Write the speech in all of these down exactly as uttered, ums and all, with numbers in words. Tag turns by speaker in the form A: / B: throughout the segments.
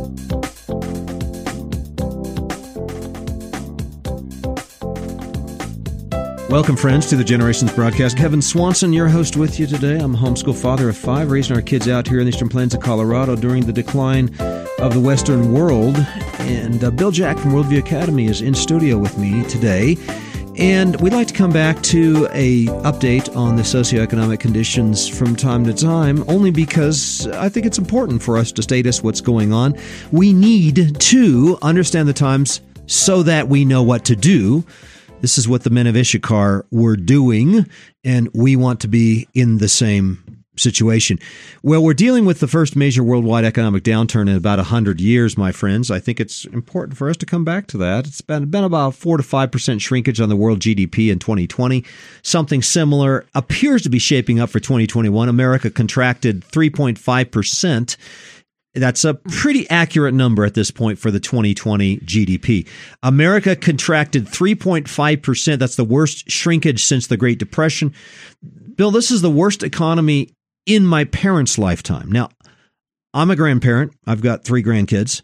A: Welcome, friends, to the Generations broadcast. Kevin Swanson, your host with you today. I'm a homeschool father of five, raising our kids out here in the Eastern Plains of Colorado during the decline of the Western world. And uh, Bill Jack from Worldview Academy is in studio with me today. And we'd like to come back to a update on the socioeconomic conditions from time to time, only because I think it's important for us to status what's going on. We need to understand the times so that we know what to do. This is what the men of Issachar were doing, and we want to be in the same situation. Well, we're dealing with the first major worldwide economic downturn in about one hundred years, my friends. I think it's important for us to come back to that. It's been, been about four to five percent shrinkage on the world G D P in twenty twenty. Something similar appears to be shaping up for twenty twenty-one. America contracted three point five percent. That's a pretty accurate number at this point for the twenty twenty G D P. America contracted three point five percent. That's the worst shrinkage since the Great Depression. Bill, this is the worst economy in my parents' lifetime. Now, I'm a grandparent. I've got three grandkids.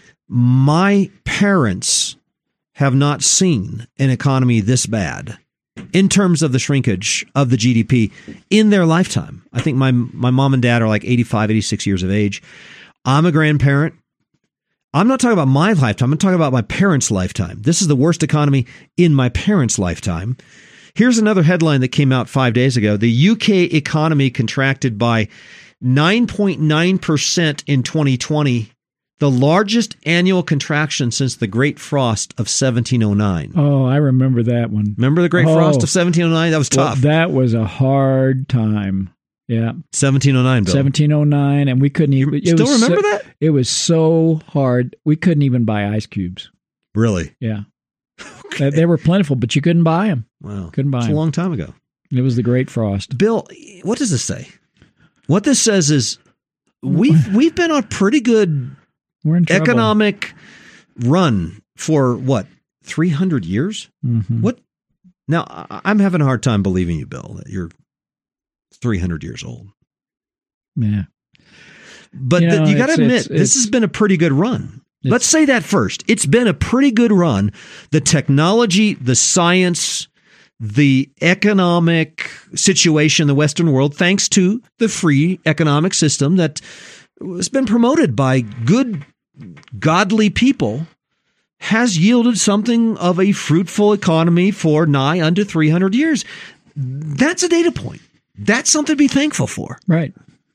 A: My parents have not seen an economy this bad in terms of the shrinkage of the G D P in their lifetime. I think my my mom and dad are like eighty-five, eighty-six years of age. I'm a grandparent. I'm not talking about my lifetime. I'm talking about my parents' lifetime. This is the worst economy in my parents' lifetime. Here's another headline that came out five days ago. The U K economy contracted by nine point nine percent in twenty twenty, the largest annual contraction since the Great Frost of seventeen oh nine.
B: Oh, I remember that one.
A: Remember the Great
B: oh,
A: Frost of seventeen oh nine? That was tough.
B: Well, that was a hard time. Yeah.
A: seventeen oh nine, Bill.
B: seventeen oh nine, and we couldn't even...
A: You still remember
B: so,
A: that?
B: It was so hard. We couldn't even buy ice cubes.
A: Really?
B: Yeah. Okay. They were plentiful, but you couldn't buy them.
A: Wow.
B: Couldn't buy
A: It's
B: them.
A: a long time ago.
B: It was the Great Frost.
A: Bill, what does this say? What this says is we've, we've been on a pretty good
B: We're in trouble.
A: economic run for, what, three hundred years?
B: Mm-hmm.
A: What? Now, I'm having a hard time believing you, Bill, that you're three hundred years old.
B: Yeah.
A: But
B: you, know,
A: you got to admit,
B: it's,
A: this
B: it's,
A: has been a pretty good run. Let's say that first. It's been a pretty good run. The technology, the science, the economic situation in the Western world, thanks to the free economic system that has been promoted by good, godly people, has yielded something of a fruitful economy for nigh unto three hundred years. That's a data point. That's something to be thankful for.
B: Right.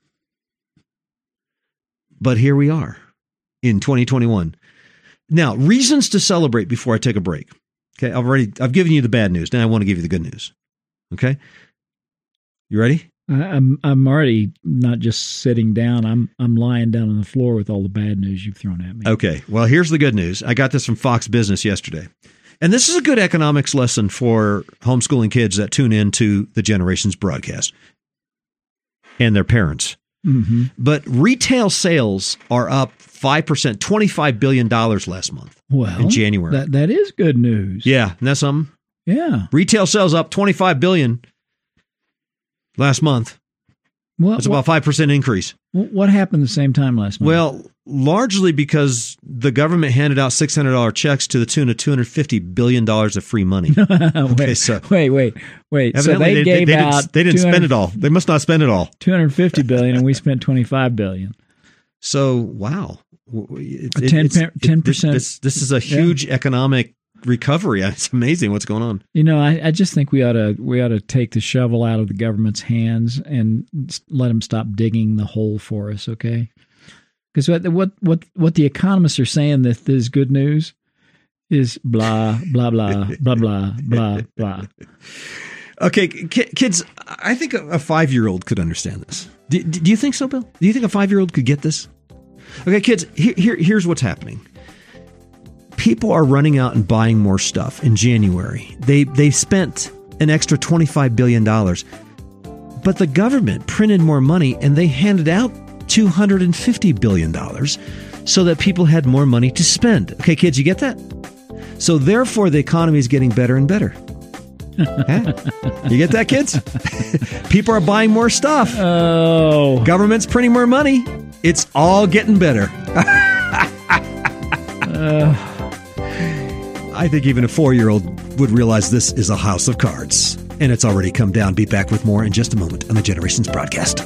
A: But here we are in twenty twenty-one. Now, reasons to celebrate before I take a break. Okay, I've already I've given you the bad news. Now I want to give you the good news. Okay? You ready?
B: I'm I'm already not just sitting down. I'm I'm lying down on the floor with all the bad news you've thrown at me.
A: Okay. Well, here's the good news. I got this from Fox Business yesterday. And this is a good economics lesson for homeschooling kids that tune in to the Generations broadcast and their parents.
B: Mm-hmm.
A: But retail sales are up five percent, twenty-five billion dollars last month
B: well,
A: in January.
B: That, that is good news.
A: Yeah. Isn't that something?
B: Yeah.
A: Retail sales up twenty-five billion dollars last month.
B: Well,
A: That's about a five percent increase.
B: What happened the same time last month?
A: Well, largely because the government handed out six hundred dollars checks to the tune of two hundred fifty billion dollars of free money.
B: wait,
A: okay, so
B: wait, wait, wait. So they,
A: they
B: gave
A: they, they
B: out.
A: Didn't, they didn't spend it all. They must not spend it all.
B: two hundred fifty billion dollars and we spent twenty-five billion dollars.
A: So, wow. It,
B: a ten,
A: it's,
B: ten percent.
A: This, this is a huge yeah. economic recovery. It's amazing what's going on.
B: You know, I, I just think we ought to we ought to take the shovel out of the government's hands and let them stop digging the hole for us, okay? Because what what what what the economists are saying that is good news is blah blah blah blah blah blah blah.
A: Okay, kids, I think a five-year-old could understand this. Do, do you think so, Bill? Do you think a five-year-old could get this? Okay, kids, here, here here's what's happening. People are running out and buying more stuff in January. They they spent an extra twenty-five billion dollars, but the government printed more money and they handed out two hundred fifty billion dollars so that people had more money to spend. Okay, kids, you get that? So therefore, the economy is getting better and better. Huh? You get that, kids? People are buying more stuff.
B: Oh.
A: Government's printing more money. It's all getting better.
B: Uh,
A: I think even a four-year-old would realize this is a house of cards. And it's already come down. Be back with more in just a moment on the Generations Broadcast.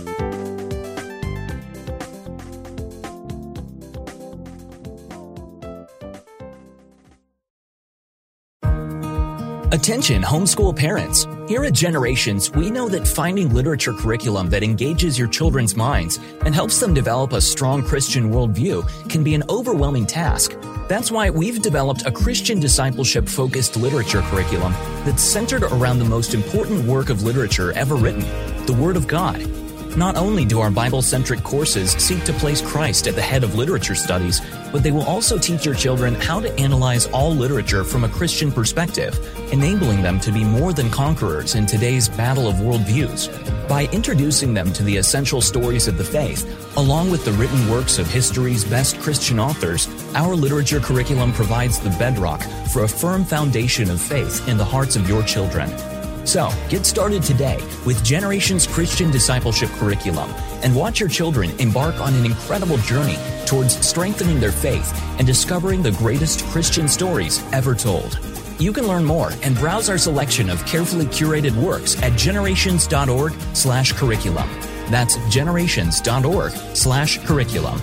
C: Attention homeschool parents. Here at Generations, we know that finding literature curriculum that engages your children's minds and helps them develop a strong Christian worldview can be an overwhelming task. That's why we've developed a Christian discipleship-focused literature curriculum that's centered around the most important work of literature ever written, the Word of God. Not only do our Bible-centric courses seek to place Christ at the head of literature studies, but they will also teach your children how to analyze all literature from a Christian perspective, enabling them to be more than conquerors in today's battle of worldviews. By introducing them to the essential stories of the faith, along with the written works of history's best Christian authors, our literature curriculum provides the bedrock for a firm foundation of faith in the hearts of your children. So, get started today with Generations Christian Discipleship Curriculum and watch your children embark on an incredible journey towards strengthening their faith and discovering the greatest Christian stories ever told. You can learn more and browse our selection of carefully curated works at generations.org slash curriculum. That's generations.org slash curriculum.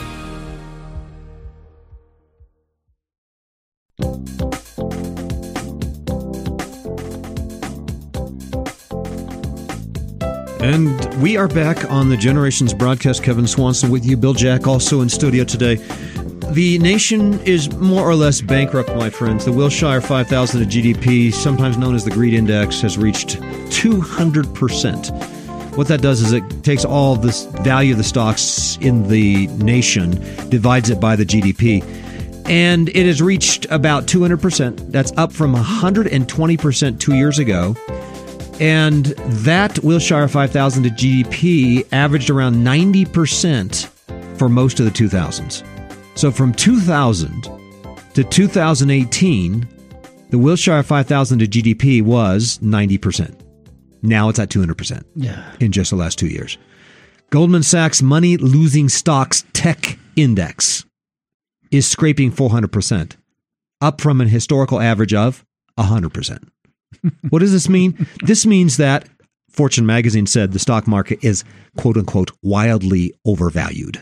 A: And we are back on the Generations Broadcast. Kevin Swanson with you. Bill Jack also in studio today. The nation is more or less bankrupt, my friends. The Wilshire five thousand of G D P, sometimes known as the Greed Index, has reached two hundred percent. What that does is it takes all this value of the stocks in the nation, divides it by the G D P, and it has reached about two hundred percent. That's up from one hundred twenty percent two years ago. And that Wilshire five thousand to G D P averaged around ninety percent for most of the two thousands. So from two thousand to two thousand eighteen, the Wilshire five thousand to G D P was ninety percent. Now it's at two hundred percent
B: yeah.
A: in just the last two years. Goldman Sachs Money Losing Stocks Tech Index is scraping four hundred percent, up from an historical average of one hundred percent. What does this mean? This means that Fortune magazine said the stock market is, quote unquote, wildly overvalued.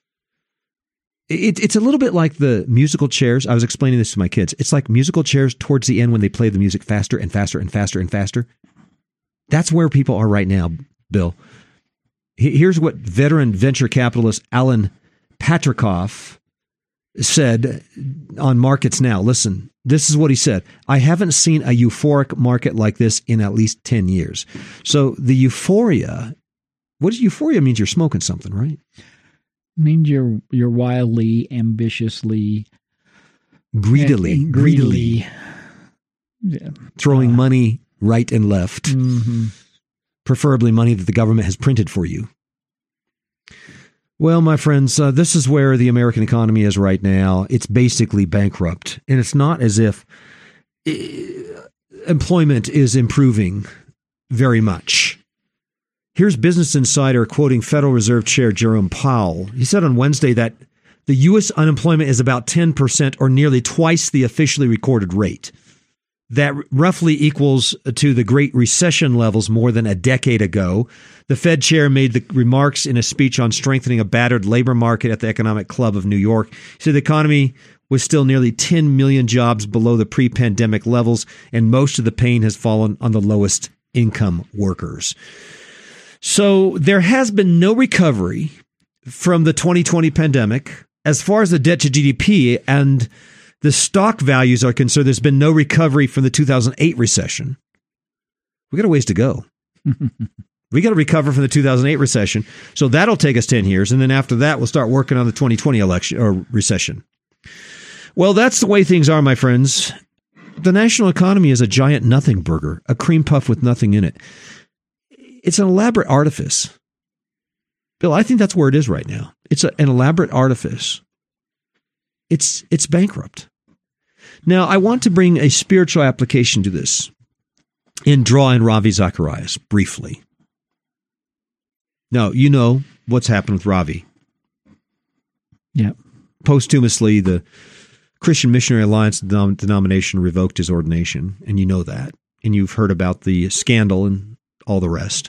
A: It, it's a little bit like the musical chairs. I was explaining this to my kids. It's like musical chairs towards the end when they play the music faster and faster and faster and faster. That's where people are right now, Bill. Here's what veteran venture capitalist Alan Patricof said on Markets Now. Listen, this is what he said. I haven't seen a euphoric market like this in at least ten years. So the euphoria, what is euphoria? Means you're smoking something, right?
B: Means you're you're wildly, ambitiously,
A: greedily,
B: and, and
A: greedily,
B: greedily yeah.
A: throwing
B: uh,
A: money right and left,
B: mm-hmm.
A: preferably money that the government has printed for you. Well, my friends, uh, this is where the American economy is right now. It's basically bankrupt. And it's not as if uh, employment is improving very much. Here's Business Insider quoting Federal Reserve Chair Jerome Powell. He said on Wednesday that the U S unemployment is about ten percent or nearly twice the officially recorded rate. That roughly equals to the Great Recession levels more than a decade ago. The Fed chair made the remarks in a speech on strengthening a battered labor market at the Economic Club of New York. He said the economy was still nearly ten million jobs below the pre-pandemic levels, and most of the pain has fallen on the lowest income workers. So there has been no recovery from the twenty twenty pandemic. As far as the debt to G D P and the stock values are concerned, there's been no recovery from the two thousand eight recession. We got a ways to go. We got to recover from the two thousand eight recession. So that'll take us ten years. And then after that, we'll start working on the twenty twenty election or recession. Well, that's the way things are, my friends. The national economy is a giant nothing burger, a cream puff with nothing in it. It's an elaborate artifice. Bill, I think that's where it is right now. It's a, an elaborate artifice. It's it's bankrupt. Now, I want to bring a spiritual application to this and draw in Ravi Zacharias briefly. Now, you know what's happened with Ravi.
B: Yeah.
A: Posthumously, the Christian Missionary Alliance denom- denomination revoked his ordination, and you know that. And you've heard about the scandal and all the rest.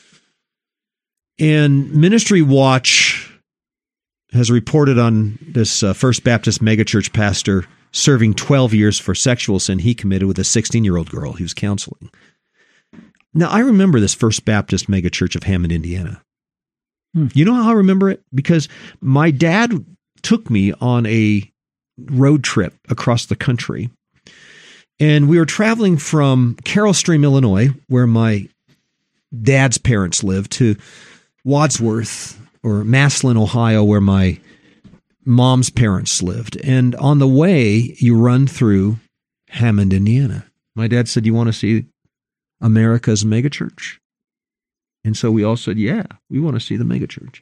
A: And Ministry Watch has reported on this uh, First Baptist megachurch pastor serving twelve years for sexual sin he committed with a sixteen-year-old girl he was counseling. Now, I remember this First Baptist megachurch of Hammond, Indiana. Hmm. You know how I remember it? Because my dad took me on a road trip across the country, and we were traveling from Carroll Stream, Illinois, where my dad's parents lived, to Wadsworth or Massillon, Ohio, where my mom's parents lived. And on the way, you run through Hammond, Indiana. My dad said, "You want to see America's megachurch?" And so we all said, "Yeah, we want to see the megachurch."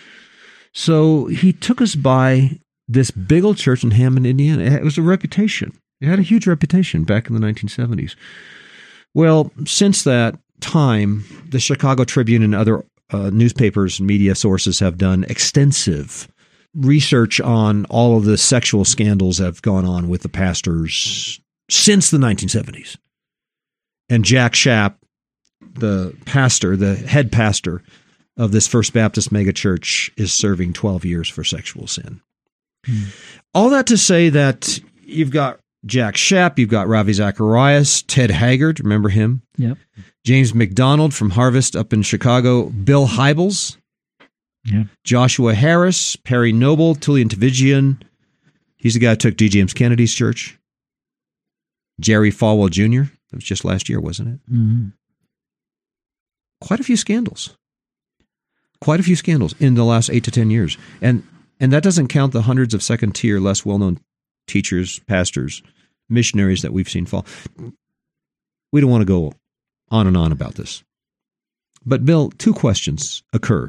A: So he took us by this big old church in Hammond, Indiana. It was a reputation. It had a huge reputation back in the nineteen seventies. Well, since that time, the Chicago Tribune and other uh, newspapers and media sources have done extensive research on all of the sexual scandals that have gone on with the pastors since the nineteen seventies. And Jack Schaap, the pastor, the head pastor of this First Baptist megachurch, is serving twelve years for sexual sin. Hmm. All that to say that you've got Jack Schaap, you've got Ravi Zacharias, Ted Haggard, remember him?
B: Yep.
A: James McDonald from Harvest up in Chicago, Bill Hybels,
B: yep.
A: Joshua Harris, Perry Noble, Tullian Tavigian. He's the guy who took D. James Kennedy's church. Jerry Falwell Junior That was just last year, wasn't it?
B: Mm-hmm.
A: Quite a few scandals. Quite a few scandals in the last eight to ten years. And and that doesn't count the hundreds of second-tier, less well-known teachers, pastors, missionaries that we've seen fall. We don't want to go on and on about this. But, Bill, two questions occur.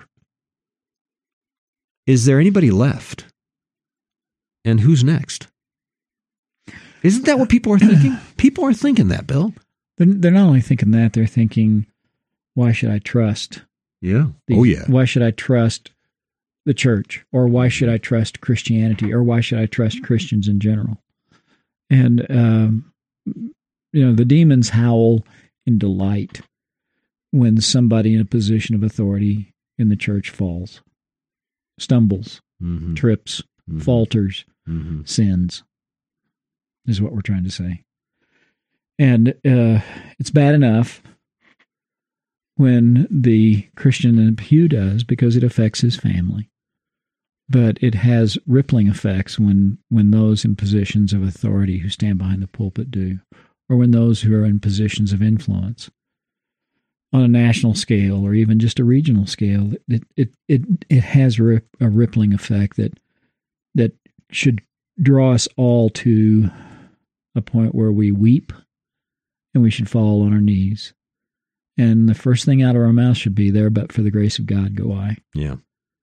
A: Is there anybody left? And who's next? Isn't that what people are thinking? People are thinking that, Bill.
B: They're, they're not only thinking that, they're thinking, why should I trust?
A: Yeah.
B: The,
A: oh, yeah.
B: Why should I trust the church? Or why should I trust Christianity? Or why should I trust Christians in general? And, um, you know, the demons howl in delight when somebody in a position of authority in the church falls, stumbles, mm-hmm. trips, mm-hmm. falters, mm-hmm. sins, is what we're trying to say. And uh, it's bad enough when the Christian in pew does, because it affects his family. But it has rippling effects when, when those in positions of authority who stand behind the pulpit do, or when those who are in positions of influence on a national scale or even just a regional scale. It it it, it has a, rip, a rippling effect that that should draw us all to a point where we weep and we should fall on our knees. And the first thing out of our mouth should be, there, but for the grace of God go I.
A: Yeah.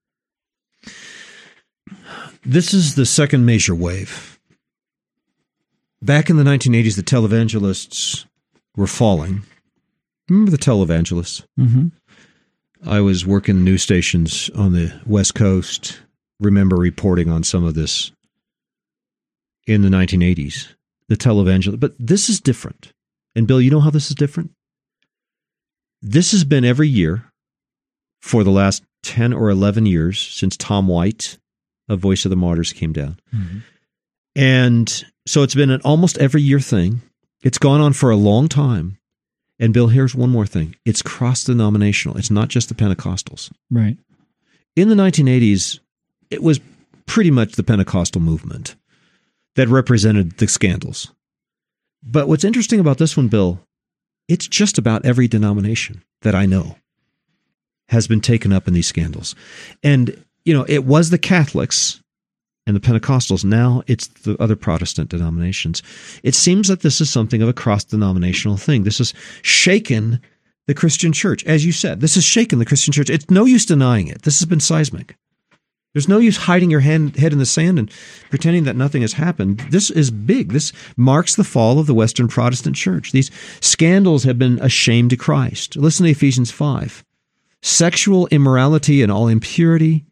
A: This is the second major wave. Back in the nineteen eighties, the televangelists were falling. Remember the televangelists?
B: Mm-hmm.
A: I was working news stations on the West Coast. Remember reporting on some of this in the nineteen eighties. The televangelists. But this is different. And Bill, you know how this is different? This has been every year for the last ten or eleven years since Tom White of Voice of the Martyrs came down. Mm-hmm. And so it's been an almost every year thing. It's gone on for a long time. And Bill, here's one more thing. It's cross-denominational. It's not just the Pentecostals.
B: Right.
A: In the nineteen eighties, it was pretty much the Pentecostal movement that represented the scandals. But what's interesting about this one, Bill, it's just about every denomination that I know has been taken up in these scandals. And, you know, it was the Catholics and the Pentecostals. Now it's the other Protestant denominations. It seems that this is something of a cross-denominational thing. This has shaken the Christian church. As you said, this has shaken the Christian church. It's no use denying it. This has been seismic. There's no use hiding your hand, head in the sand and pretending that nothing has happened. This is big. This marks the fall of the Western Protestant church. These scandals have been a shame to Christ. Listen to Ephesians five. Sexual immorality and all impurity,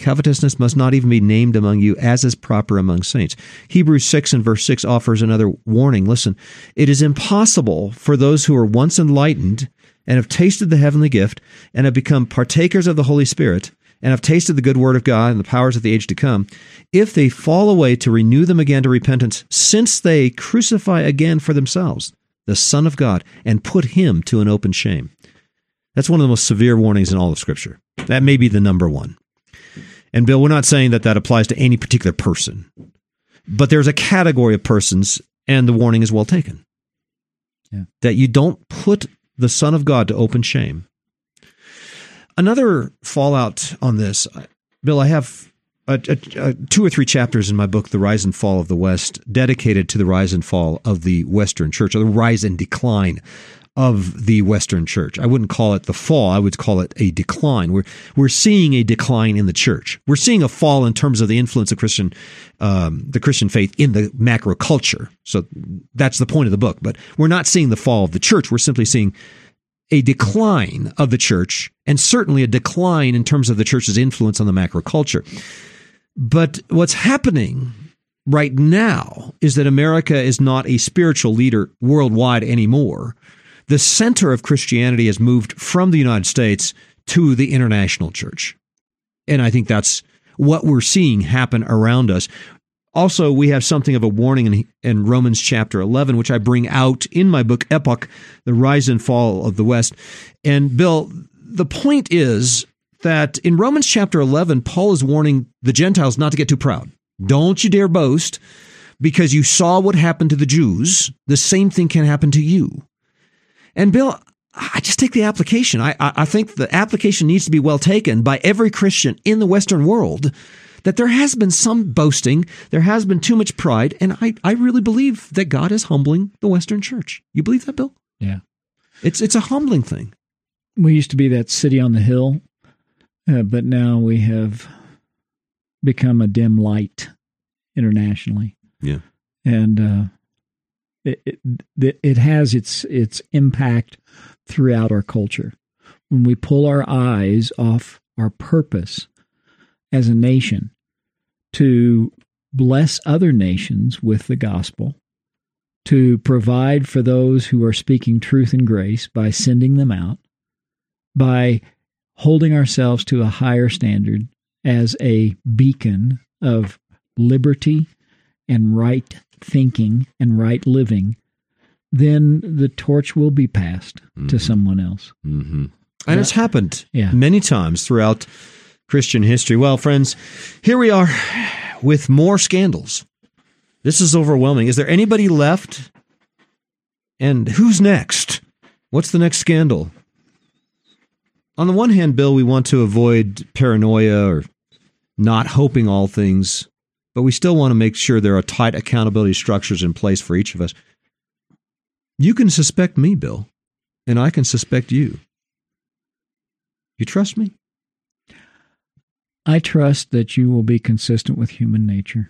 A: Covetousness must not even be named among you, as is proper among saints. Hebrews six and verse six offers another warning. Listen, it is impossible for those who are once enlightened and have tasted the heavenly gift and have become partakers of the Holy Spirit and have tasted the good word of God and the powers of the age to come, if they fall away, to renew them again to repentance, since they crucify again for themselves the Son of God and put him to an open shame. That's one of the most severe warnings in all of Scripture. That may be the number one. And Bill, we're not saying that that applies to any particular person, but there's a category of persons, and the warning is well taken. Yeah. That you don't put the Son of God to open shame. Another fallout on this, Bill, I have a, a, a, two or three chapters in my book, The Rise and Fall of the West, dedicated to the rise and fall of the Western Church, or the rise and decline of the Western Church. I wouldn't call it the fall. I would call it a decline. We're we're seeing a decline in the church. We're seeing a fall in terms of the influence of Christian, um, the Christian faith in the macro culture. So that's the point of the book. But we're not seeing the fall of the church. We're simply seeing a decline of the church, and certainly a decline in terms of the church's influence on the macro culture. But what's happening right now is that America is not a spiritual leader worldwide anymore. The center of Christianity has moved from the United States to the international church. And I think that's what we're seeing happen around us. Also, we have something of a warning in, in Romans chapter eleven, which I bring out in my book, Epoch, The Rise and Fall of the West. And Bill, the point is that in Romans chapter eleven, Paul is warning the Gentiles not to get too proud. Don't you dare boast, because you saw what happened to the Jews. The same thing can happen to you. And Bill, I just take the application. I, I think the application needs to be well taken by every Christian in the Western world, that there has been some boasting, there has been too much pride, and I, I really believe that God is humbling the Western church. You believe that, Bill?
B: Yeah.
A: It's it's a humbling thing.
B: We used to be that city on the hill, uh, but now we have become a dim light internationally.
A: Yeah.
B: And uh, it, it it has its its impact throughout our culture. When we pull our eyes off our purpose as a nation to bless other nations with the gospel, to provide for those who are speaking truth and grace by sending them out, by holding ourselves to a higher standard as a beacon of liberty and right thinking and right living, then the torch will be passed mm-hmm. to someone else.
A: Mm-hmm. And it's happened
B: yeah.
A: many times throughout Christian history. Well, friends, here we are with more scandals. This is overwhelming. Is there anybody left? And who's next? What's the next scandal? On the one hand, Bill, we want to avoid paranoia or not hoping all things, but we still want to make sure there are tight accountability structures in place for each of us. You can suspect me, Bill, and I can suspect you. You trust me?
B: I trust that you will be consistent with human nature.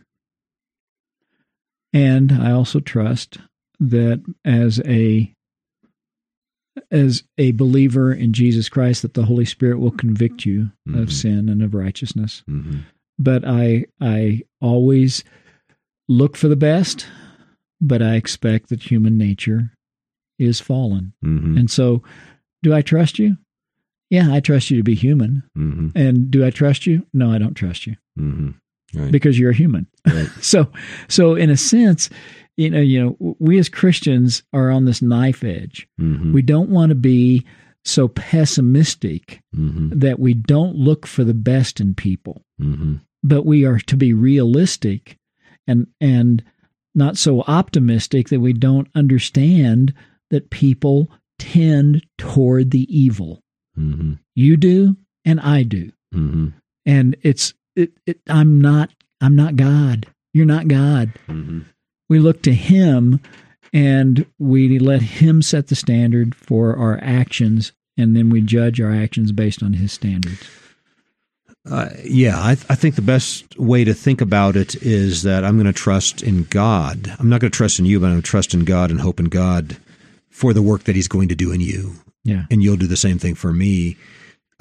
B: And I also trust that as a as a believer in Jesus Christ, that the Holy Spirit will convict you mm-hmm. of sin and of righteousness. Mm-hmm. But I I always look for the best, but I expect that human nature is fallen. Mm-hmm. And so, do I trust you? Yeah, I trust you to be human. Mm-hmm. And do I trust you? No, I don't trust you. Mm-hmm. Right. Because you're a human. Right. so, so in a sense, you know, you know, we as Christians are on this knife edge. Mm-hmm. We don't want to be so pessimistic mm-hmm. that we don't look for the best in people, mm-hmm. but we are to be realistic and and not so optimistic that we don't understand that people tend toward the evil. Mm-hmm. You do, and I do, mm-hmm. and it's it, it. I'm not. I'm not God. You're not God. Mm-hmm. We look to Him, and we let Him set the standard for our actions, and then we judge our actions based on His standards.
A: Uh, yeah, I, th- I think the best way to think about it is that I'm going to trust in God. I'm not going to trust in you, but I'm going to trust in God and hope in God for the work that He's going to do in you.
B: Yeah,
A: and you'll do the same thing for me.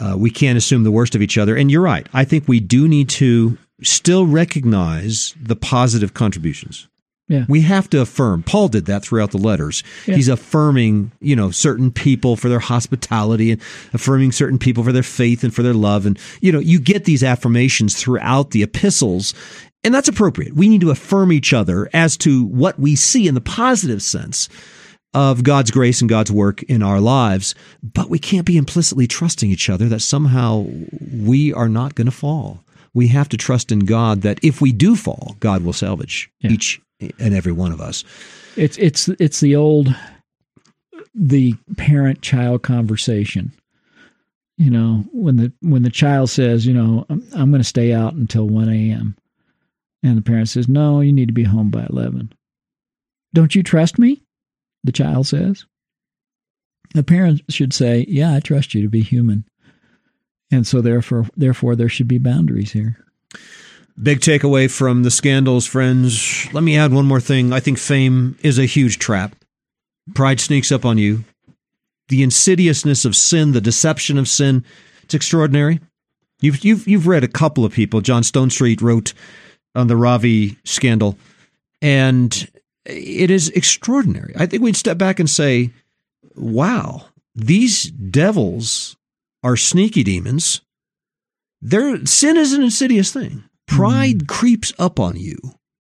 A: Uh, we can't assume the worst of each other. And you're right. I think we do need to still recognize the positive contributions.
B: Yeah.
A: We have to affirm. Paul did that throughout the letters.
B: Yeah.
A: He's affirming, you know, certain people for their hospitality and affirming certain people for their faith and for their love. And, you know, you get these affirmations throughout the epistles, and that's appropriate. We need to affirm each other as to what we see in the positive sense of God's grace and God's work in our lives, but we can't be implicitly trusting each other that somehow we are not going to fall. We have to trust in God that if we do fall, God will salvage yeah. each and every one of us.
B: It's it's it's the old the parent-child conversation. You know, when the when the child says, you know, I'm, I'm going to stay out until one a.m. and the parent says, no, you need to be home by eleven. Don't you trust me? The child says. The parent should say, yeah, I trust you to be human. And so therefore, therefore there should be boundaries here.
A: Big takeaway from the scandals, friends. Let me add one more thing. I think fame is a huge trap. Pride sneaks up on you. The insidiousness of sin, the deception of sin, it's extraordinary. You've you've you've read a couple of people. John Stonestreet wrote on the Ravi scandal, and it is extraordinary. I think we'd step back and say, wow, these devils are sneaky demons. Their sin is an insidious thing. Pride mm. creeps up on you.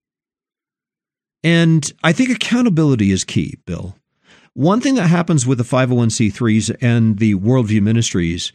A: And I think accountability is key, Bill. One thing that happens with the five oh one c threes and the Worldview Ministries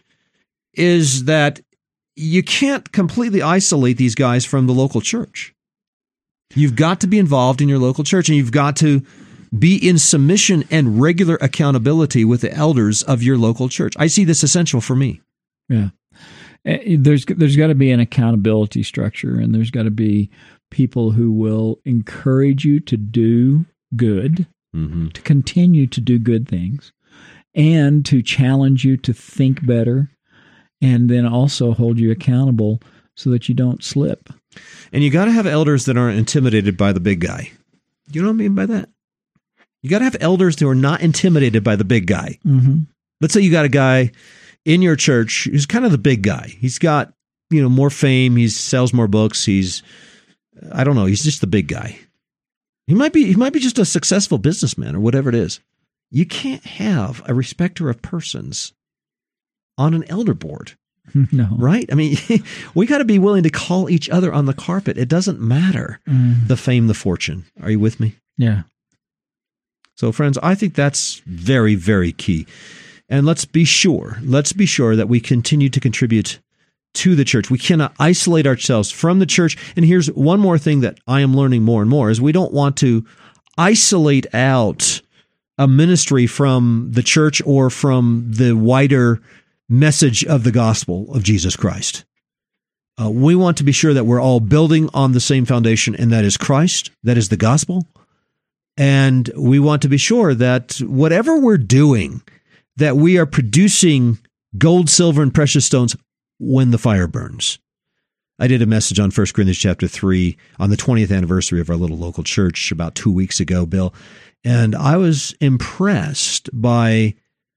A: is that you can't completely isolate these guys from the local church. You've got to be involved in your local church, and you've got to be in submission and regular accountability with the elders of your local church. I see this essential for me.
B: Yeah. There's there's got to be an accountability structure, and there's got to be people who will encourage you to do good, mm-hmm. to continue to do good things, and to challenge you to think better, and then also hold you accountable so that you don't slip.
A: And you got to have elders that aren't intimidated by the big guy. You know what I mean by that? You got to have elders who are not intimidated by the big guy.
B: Mm-hmm.
A: Let's say you got a guy in your church who's kind of the big guy. He's got, you know, more fame. He sells more books. He's, I don't know. He's just the big guy. He might be, he might be just a successful businessman or whatever it is. You can't have a respecter of persons on an elder board.
B: No.
A: Right? I mean, we got to be willing to call each other on the carpet. It doesn't matter mm. the fame, the fortune. Are you with me?
B: Yeah.
A: So, friends, I think that's very, very key. And let's be sure, let's be sure that we continue to contribute to the church. We cannot isolate ourselves from the church. And here's one more thing that I am learning more and more is we don't want to isolate out a ministry from the church or from the wider message of the gospel of Jesus Christ. Uh, we want to be sure that we're all building on the same foundation, and that is Christ, that is the gospel. And we want to be sure that whatever we're doing, that we are producing gold, silver, and precious stones when the fire burns. I did a message on First Corinthians chapter three on the twentieth anniversary of our little local church about two weeks ago, Bill, and I was impressed by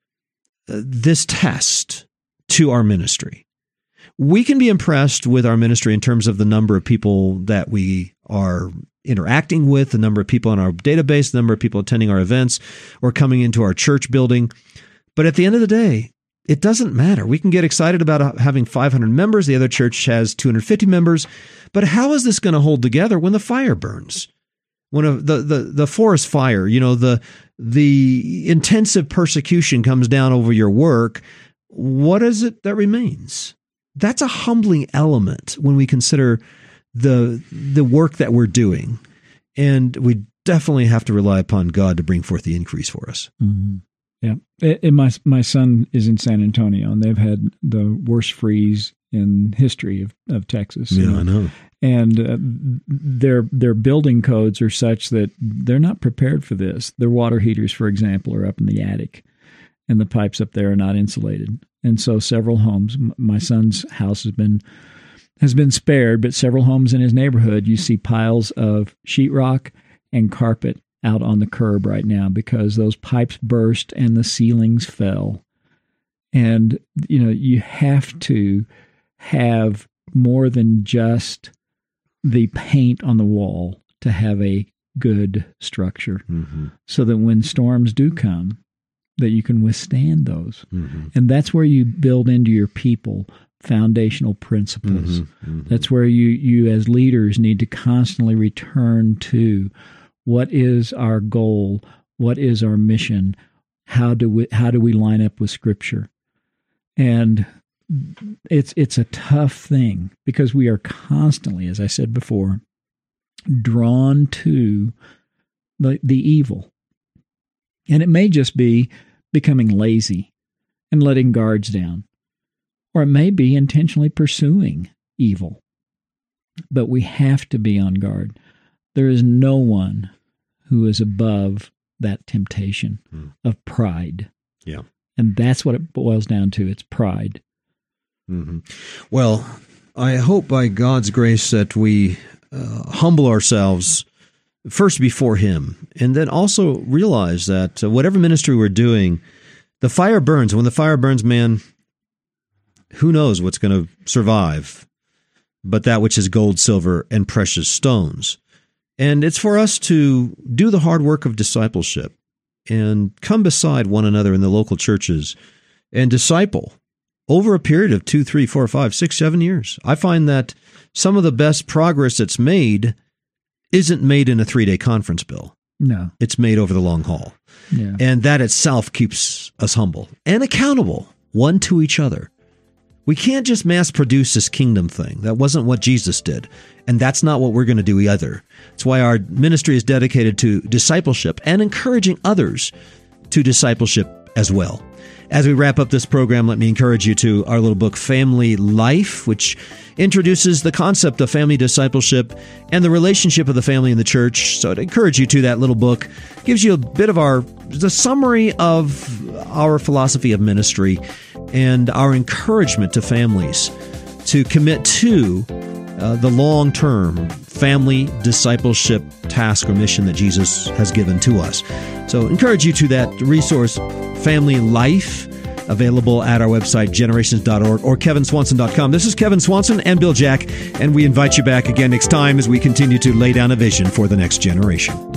A: this test to our ministry. We can be impressed with our ministry in terms of the number of people that we are interacting with, the number of people in our database, the number of people attending our events or coming into our church building. But at the end of the day, it doesn't matter. We can get excited about having five hundred members. The other church has two hundred fifty members. But how is this going to hold together when the fire burns? When a, the, the, the forest fire, you know, the, the intensive persecution comes down over your work, what is it that remains? That's a humbling element when we consider the the work that we're doing. And we definitely have to rely upon God to bring forth the increase for us.
B: Mm-hmm. Yeah. It, it, my my son is in San Antonio, and they've had the worst freeze in history of, of Texas.
A: Yeah, you know? I know.
B: And uh, their their building codes are such that they're not prepared for this. Their water heaters, for example, are up in the attic, and the pipes up there are not insulated. And so several homes, my son's house has been has been spared, but several homes in his neighborhood, you see piles of sheetrock and carpet out on the curb right now because those pipes burst and the ceilings fell. And, you know, you have to have more than just the paint on the wall to have a good structure, mm-hmm. so that when storms do come, that you can withstand those. Mm-hmm. And that's where you build into your people foundational principles. Mm-hmm. Mm-hmm. That's where you, you as leaders need to constantly return to what is our goal, what is our mission, how do we how do we line up with Scripture? And it's it's a tough thing because we are constantly, as I said before, drawn to the, the evil. And it may just be becoming lazy and letting guards down, or it may be intentionally pursuing evil. But we have to be on guard. There is no one who is above that temptation mm. of pride.
A: Yeah.
B: And that's what it boils down to. It's pride.
A: Mm-hmm. Well, I hope by God's grace that we uh, humble ourselves first before Him, and then also realize that uh, whatever ministry we're doing, the fire burns. When the fire burns, man, who knows what's going to survive but that which is gold, silver, and precious stones. And it's for us to do the hard work of discipleship and come beside one another in the local churches and disciple over a period of two, three, four, five, six, seven years. I find that some of the best progress that's made isn't made in a three-day conference, Bill.
B: No.
A: It's made over the long haul.
B: Yeah.
A: And that itself keeps us humble and accountable, one to each other. We can't just mass produce this kingdom thing. That wasn't what Jesus did. And that's not what we're going to do either. That's why our ministry is dedicated to discipleship and encouraging others to discipleship as well. As we wrap up this program, let me encourage you to our little book, Family Life, which introduces the concept of family discipleship and the relationship of the family in the church. So I'd encourage you to that little book. It gives you a bit of our, the summary of our philosophy of ministry and our encouragement to families to commit to uh, the long-term family discipleship task or mission that Jesus has given to us. So encourage you to that resource, Family Life, available at our website, generations dot org or kevin swanson dot com. This is Kevin Swanson and Bill Jack, and we invite you back again next time as we continue to lay down a vision for the next generation.